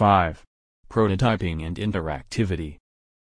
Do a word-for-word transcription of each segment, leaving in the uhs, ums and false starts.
five. Prototyping and interactivity.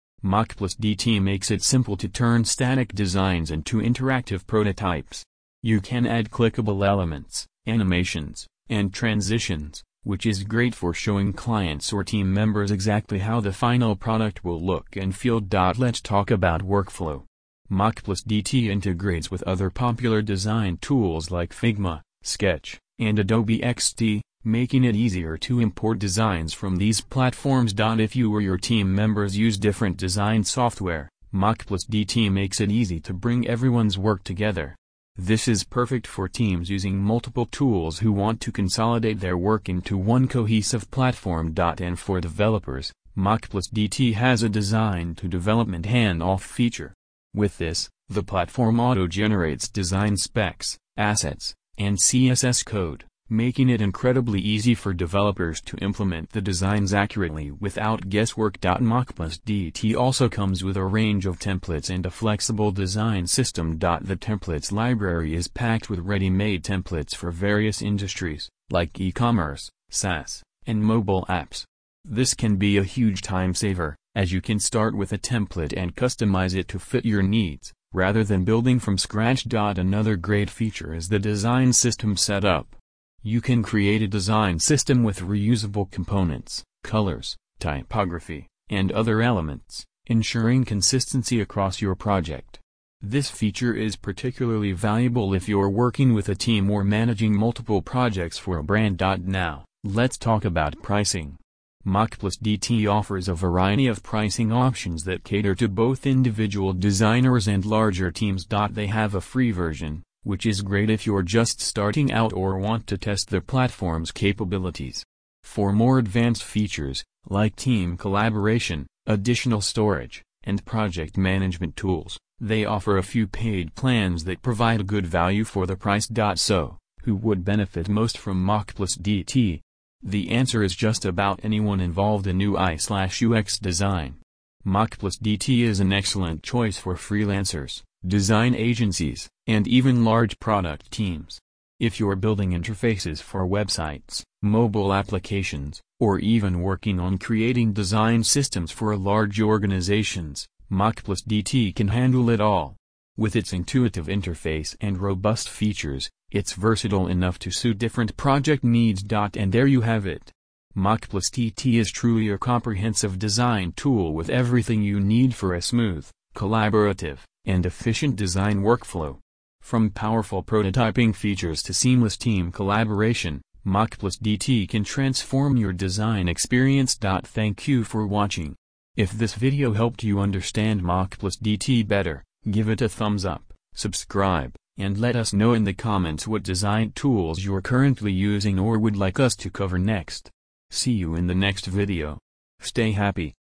Mock+ D T makes it simple to turn static designs into interactive prototypes. You can add clickable elements, animations, and transitions, which is great for showing clients or team members exactly how the final product will look and feel. Let's talk about workflow. Mock+ D T integrates with other popular design tools like Figma, Sketch, and Adobe X D, making it easier to import designs from these platforms. If you or your team members use different design software, Mock+ D T makes it easy to bring everyone's work together. This is perfect for teams using multiple tools who want to consolidate their work into one cohesive platform. And for developers, Mock+ D T has a design-to-development handoff feature. With this, the platform auto-generates design specs, assets, and C S S code, making it incredibly easy for developers to implement the designs accurately without guesswork. Mock+ D T also comes with a range of templates and a flexible design system. The templates library is packed with ready-made templates for various industries, like e-commerce, SaaS, and mobile apps. This can be a huge time saver, as you can start with a template and customize it to fit your needs, rather than building from scratch. Another great feature is the design system setup. You can create a design system with reusable components, colors, typography, and other elements, ensuring consistency across your project. This feature is particularly valuable if you're working with a team or managing multiple projects for a brand. Now, let's talk about pricing. Mock+ D T offers a variety of pricing options that cater to both individual designers and larger teams. They have a free version, which is great if you're just starting out or want to test the platform's capabilities. For more advanced features, like team collaboration, additional storage, and project management tools, they offer a few paid plans that provide a good value for the price. So, who would benefit most from Mock+ D T? The answer is just about anyone involved in U I/U X design. Mock+ D T is an excellent choice for freelancers, design agencies, and even large product teams. If you're building interfaces for websites, mobile applications, or even working on creating design systems for large organizations, Mock+ D T can handle it all. With its intuitive interface and robust features, it's versatile enough to suit different project needs. And there you have it. Mock+ D T is truly a comprehensive design tool with everything you need for a smooth, collaborative, and efficient design workflow. From powerful prototyping features to seamless team collaboration, Mock+ D T can transform your design experience. Thank you for watching. If this video helped you understand Mock+ D T better, give it a thumbs up, subscribe, and let us know in the comments what design tools you're currently using or would like us to cover next. See you in the next video. Stay happy.